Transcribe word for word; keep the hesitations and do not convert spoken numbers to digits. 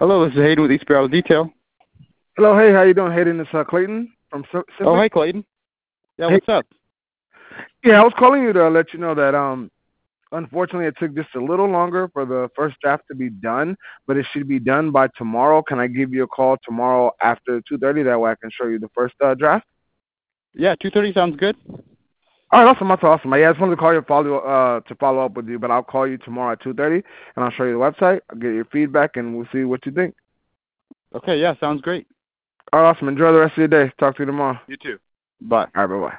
Hello, this is Hayden with East Barrel Detail. Hello, hey, how you doing, Hayden? It's uh, Clayton from Sim- Oh, Symbic. hey, Clayton. Yeah, Hey, what's up? yeah, I was calling you to let you know that um, unfortunately, it took just a little longer for the first draft to be done, but it should be done by tomorrow. Can I give you a call tomorrow after two thirty? That way, I can show you the first uh, draft. Yeah, two thirty sounds good. All right, awesome, that's awesome. Yeah, I just wanted to call you follow uh to follow up with you, but I'll call you tomorrow at two thirty, and I'll show you the website. I'll get your feedback, and we'll see what you think. Okay, yeah, sounds great. All right, awesome. Enjoy the rest of your day. Talk to you tomorrow. You too. Bye. All right, bye bye.